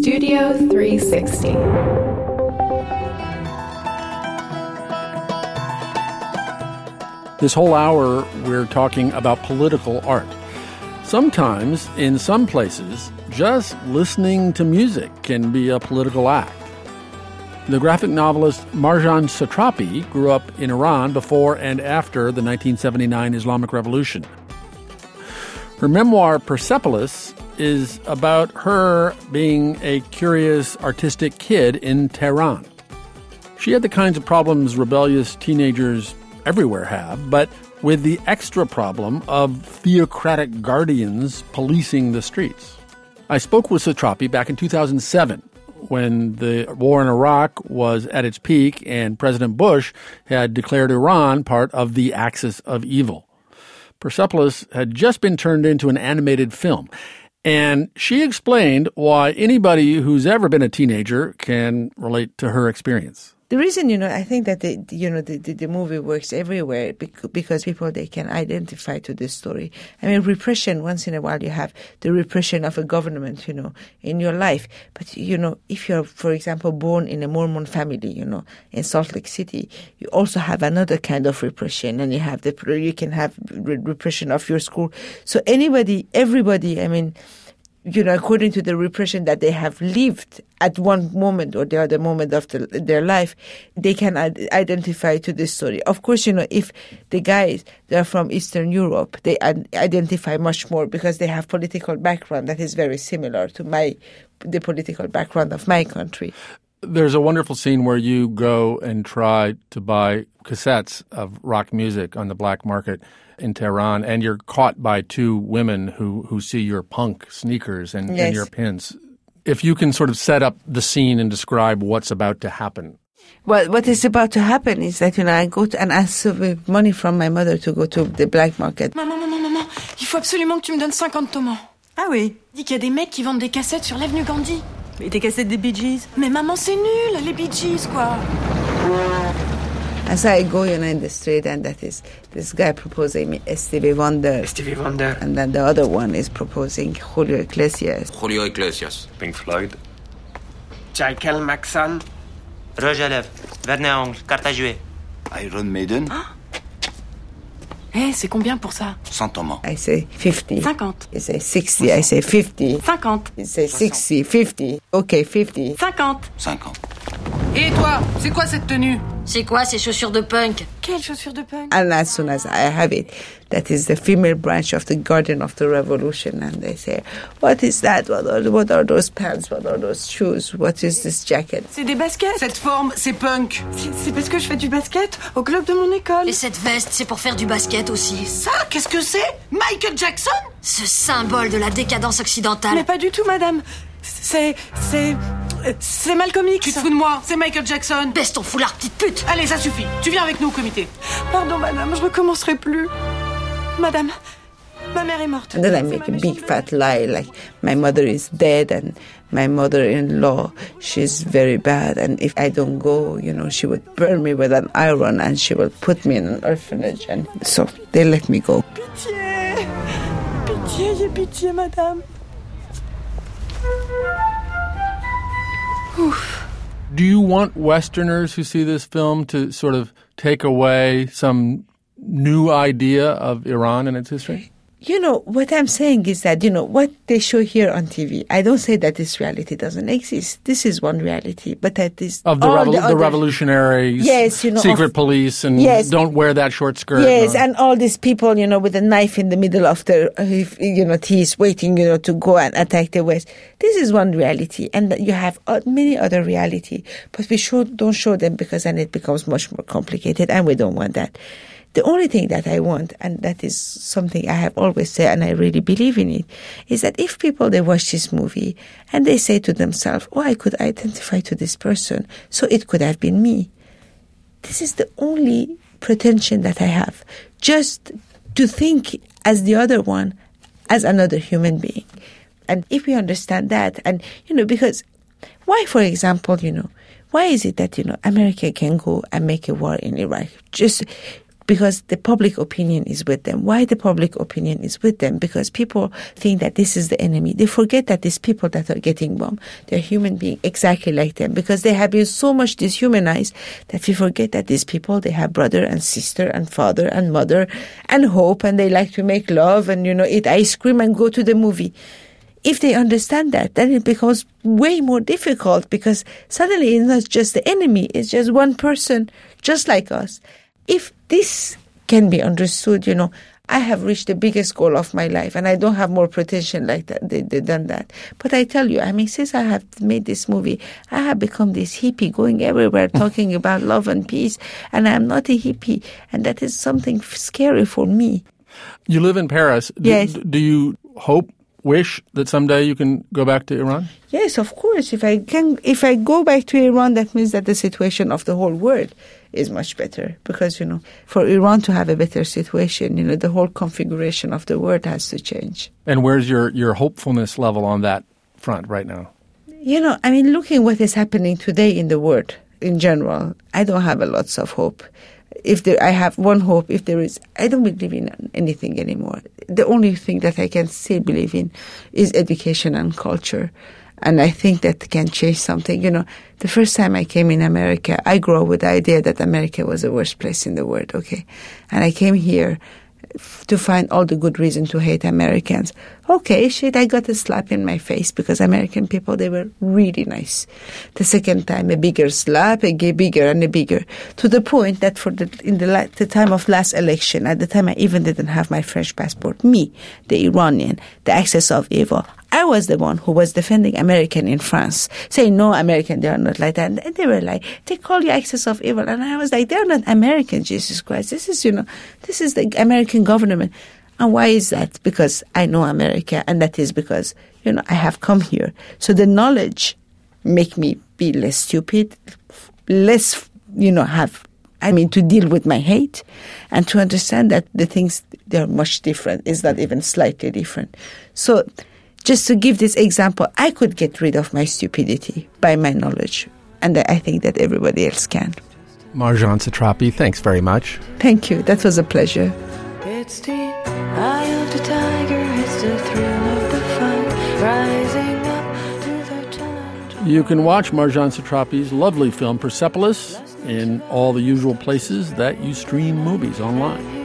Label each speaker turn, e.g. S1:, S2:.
S1: Studio 360.
S2: This whole hour, we're talking about political art. Sometimes, in some places, just listening to music can be a political act. The graphic novelist Marjane Satrapi grew up in Iran before and after the 1979 Islamic Revolution. Her memoir, Persepolis, is about her being a curious, artistic kid in Tehran. She had the kinds of problems rebellious teenagers everywhere have, but with the extra problem of theocratic guardians policing the streets. I spoke with Satrapi back in 2007, when the war in Iraq was at its peak and President Bush had declared Iran part of the axis of evil. Persepolis had just been turned into an animated film, and she explained why anybody who's ever been a teenager can relate to her experience.
S3: The reason, I think that the movie works everywhere because people, they can identify to this story. I mean, repression, once in a while you have the repression of a government, in your life. But, if you're, for example, born in a Mormon family, in Salt Lake City, you also have another kind of repression, and you can have repression of your school. So everybody, I mean, according to the repression that they have lived at one moment or the other moment of their life, they can identify to this story. Of course, if the guys, they're from Eastern Europe, they identify much more because they have political background that is very similar to the political background of my country.
S2: There's a wonderful scene where you go and try to buy cassettes of rock music on the black market in Tehran, and you're caught by two women who see your punk sneakers and your pins. If you can sort of set up the scene and describe what's about to happen.
S3: Well, what is about to happen is that, I go and ask money from my mother to go to the black market.
S4: Maman, il faut absolument que tu me donnes 50 tomans.
S5: Ah oui?
S4: Dis qu'il y a des mecs qui vendent des cassettes sur l'avenue Gandhi.
S5: Mais des cassettes des Bee Gees?
S4: Mais maman, c'est nul, les Bee Gees, quoi.
S3: And so I go, in the street, and that is this guy proposing me Stevie Wonder.
S6: Stevie Wonder.
S3: And then the other one is proposing Julio Iglesias.
S7: Julio Iglesias.
S6: Pink Floyd. Michael Jackson.
S8: Rouge à lèvres, vernis à ongles, carte à jouer.
S7: Iron Maiden.
S4: C'est combien pour ça?
S7: 100 tomans.
S3: I say 50.
S4: 50.
S3: He say 60. I say 50.
S4: 50.
S3: He say 60, 50. Okay, 50.
S4: 50.
S7: 50.
S9: Et toi, c'est quoi cette tenue?
S10: C'est quoi ces chaussures de punk?
S4: Quelles chaussures de punk?
S3: And as soon as I have it, that is the female branch of the Guardian of the Revolution. And they say, what is that? What are those pants? What are those shoes? What is this jacket?
S4: C'est des baskets.
S9: Cette forme, c'est punk.
S4: C'est parce que je fais du basket au club de mon école.
S10: Et cette veste, c'est pour faire du basket aussi.
S9: Ça, qu'est-ce que c'est? Michael Jackson?
S10: Ce symbole de la décadence occidentale.
S4: Mais pas du tout, madame. C'est Malcolm X.
S9: Tu te fous de moi, c'est Michael Jackson.
S10: Baisse ton foulard, petite pute.
S9: Allez, ça suffit. Tu viens avec nous au comité.
S4: Pardon, madame, je recommencerai plus. Madame, ma mère est morte.
S3: And then I make a big fat lie, like my mother is dead and my mother-in-law, she's very bad. And if I don't go, she would burn me with an iron and she would put me in an orphanage. And so they let me go.
S4: Pitié. Pitié, madame. Oof.
S2: Do you want Westerners who see this film to sort of take away some new idea of Iran and its history?
S3: What I'm saying is that, what they show here on TV, I don't say that this reality doesn't exist. This is one reality, but that is
S2: of the revolutionaries, secret police, and don't wear that short skirt.
S3: Yes, and all these people, with a knife in the middle of their, teeth, waiting, to go and attack the West. This is one reality, and you have many other reality, but we don't show them because then it becomes much more complicated, and we don't want that. The only thing that I want, and that is something I have always said, and I really believe in it, is that if people, they watch this movie and they say to themselves, I could identify to this person, so it could have been me. This is the only pretension that I have, just to think as the other one, as another human being. And if we understand that, and, because why, for example, why is it that, America can go and make a war in Iraq? Just because the public opinion is with them. Why the public opinion is with them? Because people think that this is the enemy. They forget that these people that are getting bombed, they're human beings exactly like them, because they have been so much dehumanized that we forget that these people, they have brother and sister and father and mother and hope, and they like to make love and, eat ice cream and go to the movie. If they understand that, then it becomes way more difficult, because suddenly it's not just the enemy, it's just one person just like us. If this can be understood, I have reached the biggest goal of my life, and I don't have more pretension like that than that. But I tell you, since I have made this movie, I have become this hippie going everywhere talking about love and peace, and I'm not a hippie, and that is something scary for me.
S2: You live in Paris.
S3: Yes.
S2: Do you wish that someday you can go back to Iran?
S3: Yes, of course. If I go back to Iran, that means that the situation of the whole world is much better. Because, for Iran to have a better situation, the whole configuration of the world has to change.
S2: And where's your hopefulness level on that front right now?
S3: Looking what is happening today in the world in general, I don't have lots of hope. I have one hope, I don't believe in anything anymore. The only thing that I can still believe in is education and culture. And I think that can change something. The first time I came in America, I grew up with the idea that America was the worst place in the world, okay? And I came here to find all the good reason to hate Americans. Okay, I got a slap in my face, because American people, they were really nice. The second time, a bigger slap, bigger and a bigger, to the point that in the time of last election, at the time I even didn't have my French passport, me, the Iranian, the axis of evil, I was the one who was defending American in France, saying, no, American, they are not like that. And they were like, they call you axis of evil. And I was like, they're not American, Jesus Christ. This is the American government. And why is that? Because I know America, and that is because, I have come here. So the knowledge make me be less stupid, less, to deal with my hate, and to understand that the things, they're much different. It's not even slightly different. So just to give this example, I could get rid of my stupidity by my knowledge, and I think that everybody else can.
S2: Marjane Satrapi, thanks very much.
S3: Thank you. That was a pleasure.
S11: It's the eye of the tiger, it's the thrill of the fight, rising up to the challenge.
S2: You can watch Marjane Satrapi's lovely film Persepolis in all the usual places that you stream movies online.